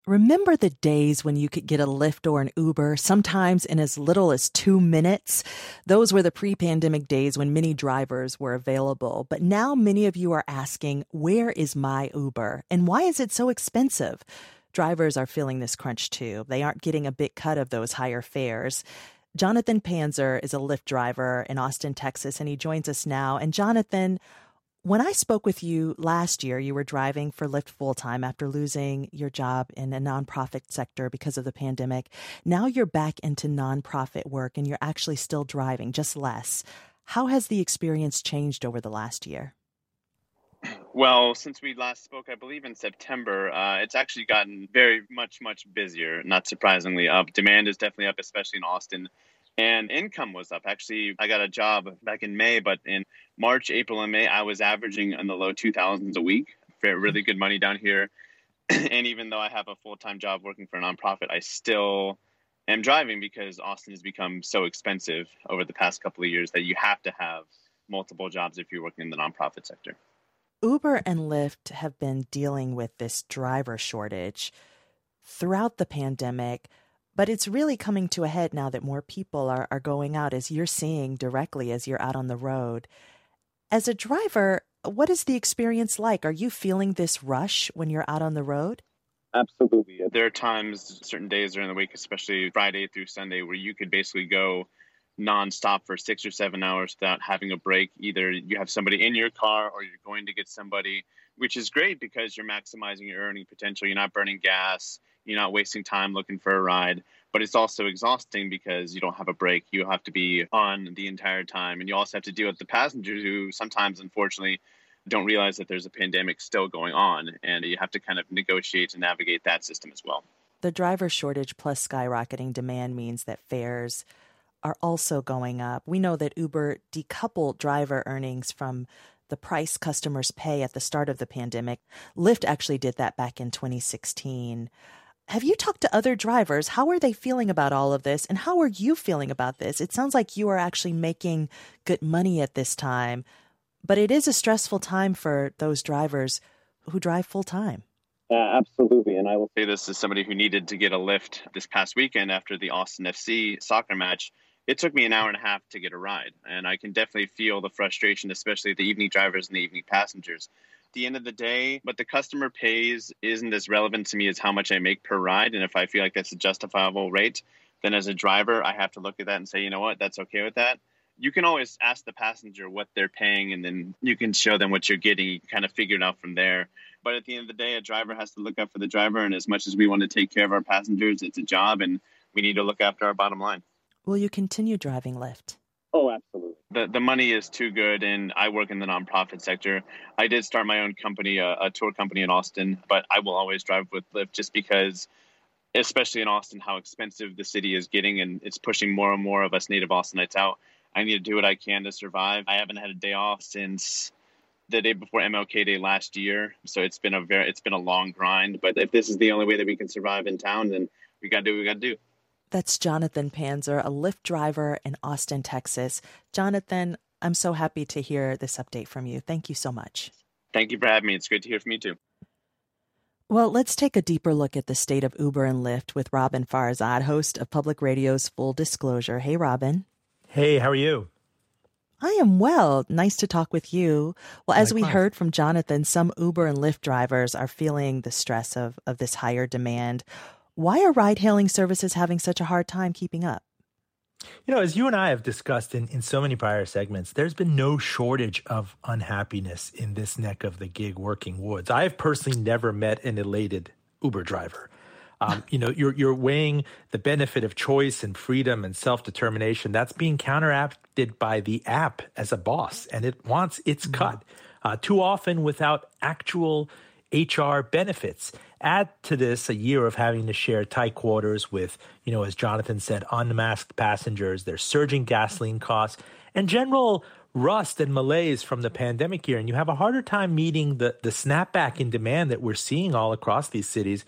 Remember the days when you could get a Lyft or an Uber, sometimes in as little as 2 minutes? Those were the pre-pandemic days when many drivers were available. But now many of you are asking, where is my Uber? And why is it so expensive? Drivers are feeling this crunch too. They aren't getting a big cut of those higher fares. Jonathan Panzer is a Lyft driver in Austin, Texas, and he joins us now. And Jonathan, when I spoke with you last year, you were driving for Lyft full-time after losing your job in a nonprofit sector because of the pandemic. Now you're back into nonprofit work and you're actually still driving, just less. How has the experience changed over the last year? Well, since we last spoke, I believe in September, it's actually gotten very much busier, not surprisingly. Demand is definitely up, especially in Austin. And income was up. Actually, I got a job back in May, but in March, April, and May, I was averaging in the low 2000s a week for really good money down here. And even though I have a full-time job working for a nonprofit, I still am driving because Austin has become so expensive over the past couple of years that you have to have multiple jobs if you're working in the nonprofit sector. Uber and Lyft have been dealing with this driver shortage throughout the pandemic. But it's really coming to a head now that more people are going out, as you're seeing directly as you're out on the road. As a driver, what is the experience like? Are you feeling this rush when you're out on the road? Absolutely. There are times, certain days during the week, especially Friday through Sunday, where you could basically go nonstop for 6 or 7 hours without having a break. Either you have somebody in your car or you're going to get somebody, which is great because you're maximizing your earning potential. You're not burning gas. You're not wasting time looking for a ride, but it's also exhausting because you don't have a break. You have to be on the entire time. And you also have to deal with the passengers who sometimes, unfortunately, don't realize that there's a pandemic still going on. And you have to kind of negotiate and navigate that system as well. The driver shortage plus skyrocketing demand means that fares are also going up. We know that Uber decoupled driver earnings from the price customers pay at the start of the pandemic. Lyft actually did that back in 2016. Have you talked to other drivers? How are they feeling about all of this? And how are you feeling about this? It sounds like you are actually making good money at this time, but it is a stressful time for those drivers who drive full time. Absolutely. And I will say this as somebody who needed to get a Lyft this past weekend after the Austin FC soccer match. It took me an hour and a half to get a ride. And I can definitely feel the frustration, especially the evening drivers and the evening passengers. At the end of the day, what the customer pays isn't as relevant to me as how much I make per ride. And if I feel like that's a justifiable rate, then as a driver, I have to look at that and say, you know what, that's okay with that. You can always ask the passenger what they're paying, and then you can show them what you're getting. You can kind of figure it out from there. But at the end of the day, a driver has to look out for the driver. And as much as we want to take care of our passengers, it's a job, and we need to look after our bottom line. Will you continue driving Lyft? Oh, absolutely. The money is too good, and I work in the nonprofit sector. I did start my own company, a tour company in Austin, but I will always drive with Lyft just because, especially in Austin, how expensive the city is getting, and it's pushing more and more of us native Austinites out. I need to do what I can to survive. I haven't had a day off since the day before MLK Day last year, so it's been a long grind. But if this is the only way that we can survive in town, then we got to do what we got to do. That's Jonathan Panzer, a Lyft driver in Austin, Texas. Jonathan, I'm so happy to hear this update from you. Thank you so much. Thank you for having me. It's great to hear from you too. Well, let's take a deeper look at the state of Uber and Lyft with Robin Farzad, host of Public Radio's Full Disclosure. Hey, Robin. Hey, how are you? I am well. Nice to talk with you. Well, as Likewise. we heard from Jonathan, some Uber and Lyft drivers are feeling the stress of this higher demand. Why are ride-hailing services having such a hard time keeping up? You know, as you and I have discussed in so many prior segments, there's been no shortage of unhappiness in this neck of the gig working woods. I've personally never met an elated Uber driver. You're weighing the benefit of choice and freedom and self-determination. That's being counteracted by the app as a boss, and it wants its cut, too often without actual HR benefits. Add to this a year of having to share tight quarters with, as Jonathan said, unmasked passengers, their surging gasoline costs, and general rust and malaise from the pandemic year. And you have a harder time meeting the snapback in demand that we're seeing all across these cities.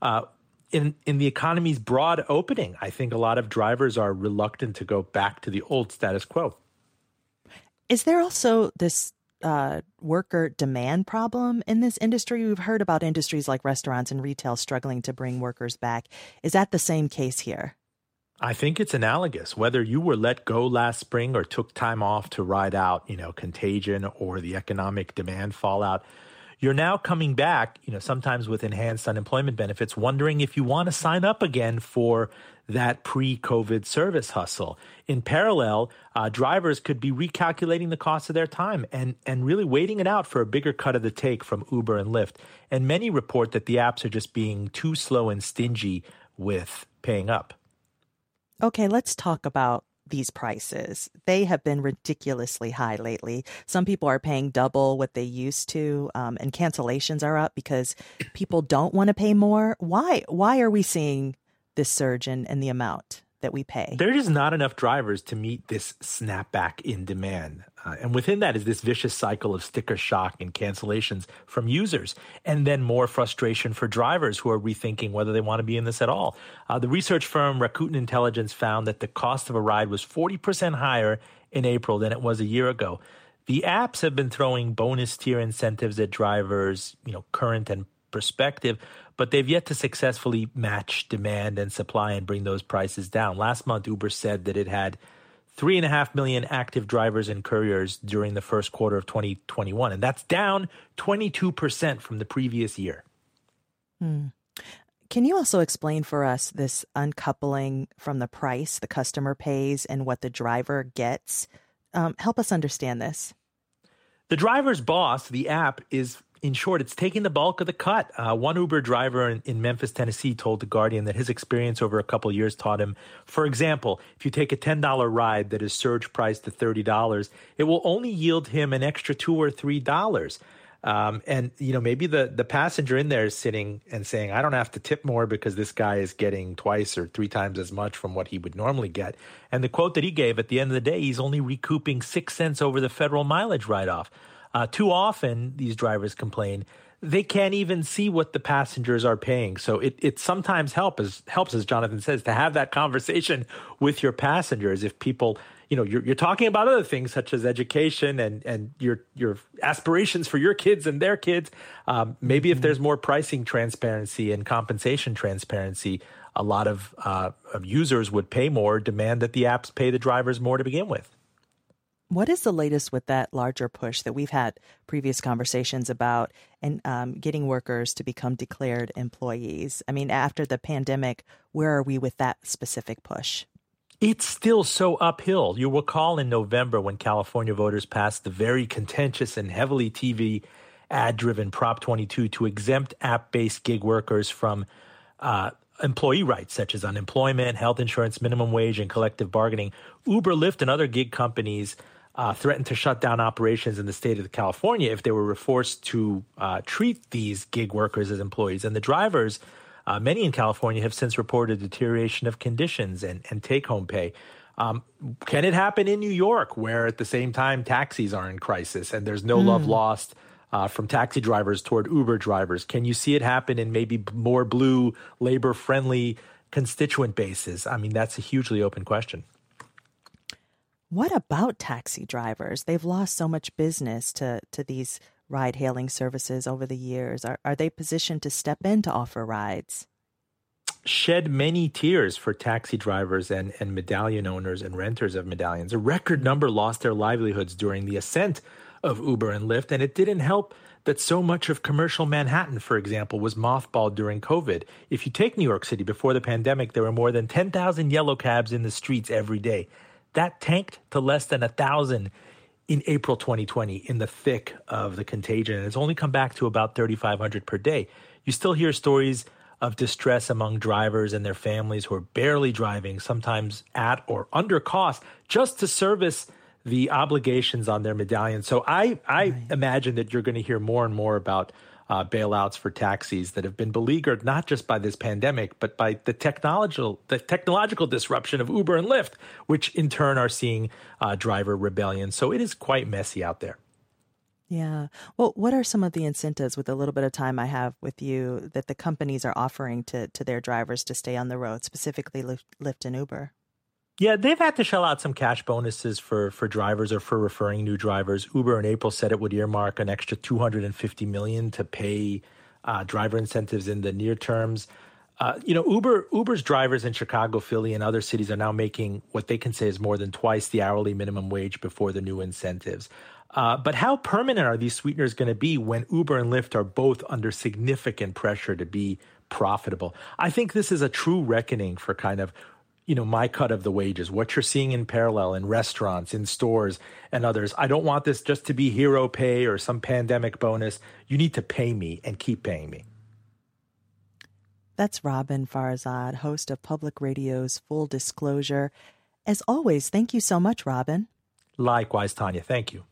In the economy's broad opening, I think a lot of drivers are reluctant to go back to the old status quo. Is there also this worker demand problem in this industry? We've heard about industries like restaurants and retail struggling to bring workers back. Is that the same case here? I think it's analogous. Whether you were let go last spring or took time off to ride out, contagion or the economic demand fallout, you're now coming back, sometimes with enhanced unemployment benefits, wondering if you want to sign up again for that pre-COVID service hustle. In parallel, drivers could be recalculating the cost of their time and really waiting it out for a bigger cut of the take from Uber and Lyft. And many report that the apps are just being too slow and stingy with paying up. Okay, let's talk about these prices. They have been ridiculously high lately. Some people are paying double what they used to, and cancellations are up because people don't want to pay more. Why are we seeing this surge in the amount that we pay? There is not enough drivers to meet this snapback in demand. And within that is this vicious cycle of sticker shock and cancellations from users, and then more frustration for drivers who are rethinking whether they want to be in this at all. The research firm Rakuten Intelligence found that the cost of a ride was 40% higher in April than it was a year ago. The apps have been throwing bonus tier incentives at drivers, current and prospective, but they've yet to successfully match demand and supply and bring those prices down. Last month, Uber said that it had 3.5 million active drivers and couriers during the first quarter of 2021, and that's down 22% from the previous year. Can you also explain for us this uncoupling from the price the customer pays and what the driver gets? Help us understand this. The driver's boss, the app, is, in short, it's taking the bulk of the cut. One Uber driver in Memphis, Tennessee, told The Guardian that his experience over a couple of years taught him, for example, if you take a $10 ride that is surge priced to $30, it will only yield him an extra $2 or $3. And maybe the passenger in there is sitting and saying, I don't have to tip more because this guy is getting twice or three times as much from what he would normally get. And the quote that he gave, at the end of the day, he's only recouping 6 cents over the federal mileage write-off. Too often, these drivers complain, they can't even see what the passengers are paying. So it sometimes helps, as Jonathan says, to have that conversation with your passengers. If people, you're talking about other things such as education and your aspirations for your kids and their kids. Maybe if there's more pricing transparency and compensation transparency, a lot of users would pay more, demand that the apps pay the drivers more to begin with. What is the latest with that larger push that we've had previous conversations about and getting workers to become declared employees? I mean, after the pandemic, where are we with that specific push? It's still so uphill. You recall in November when California voters passed the very contentious and heavily TV ad-driven Prop 22 to exempt app-based gig workers from employee rights such as unemployment, health insurance, minimum wage, and collective bargaining. Uber, Lyft, and other gig companies threatened to shut down operations in the state of California if they were forced to treat these gig workers as employees. And the drivers, many in California, have since reported deterioration of conditions and take-home pay. Can it happen in New York, where at the same time taxis are in crisis and there's no love lost from taxi drivers toward Uber drivers? Can you see it happen in maybe more blue, labor-friendly constituent bases? I mean, that's a hugely open question. What about taxi drivers? They've lost so much business to these ride-hailing services over the years. Are they positioned to step in to offer rides? Shed many tears for taxi drivers and medallion owners and renters of medallions. A record number lost their livelihoods during the ascent of Uber and Lyft, and it didn't help that so much of commercial Manhattan, for example, was mothballed during COVID. If you take New York City, before the pandemic, there were more than 10,000 yellow cabs in the streets every day. That tanked to less than 1,000 in April 2020 in the thick of the contagion, and it's only come back to about 3,500 per day. You still hear stories of distress among drivers and their families who are barely driving, sometimes at or under cost, just to service the obligations on their medallions. So I imagine that you're going to hear more and more about bailouts for taxis that have been beleaguered not just by this pandemic, but by the technological disruption of Uber and Lyft, which in turn are seeing driver rebellion. So it is quite messy out there. Yeah. Well, what are some of the incentives, with a little bit of time I have with you, that the companies are offering to their drivers to stay on the road, specifically Lyft and Uber? Yeah, they've had to shell out some cash bonuses for drivers or for referring new drivers. Uber in April said it would earmark an extra $250 million to pay driver incentives in the near terms. Uber's drivers in Chicago, Philly, and other cities are now making what they can say is more than twice the hourly minimum wage before the new incentives. But how permanent are these sweeteners going to be when Uber and Lyft are both under significant pressure to be profitable? I think this is a true reckoning for kind of my cut of the wages, what you're seeing in parallel in restaurants, in stores, and others. I don't want this just to be hero pay or some pandemic bonus. You need to pay me and keep paying me. That's Robin Farzad, host of Public Radio's Full Disclosure. As always, thank you so much, Robin. Likewise, Tanya. Thank you.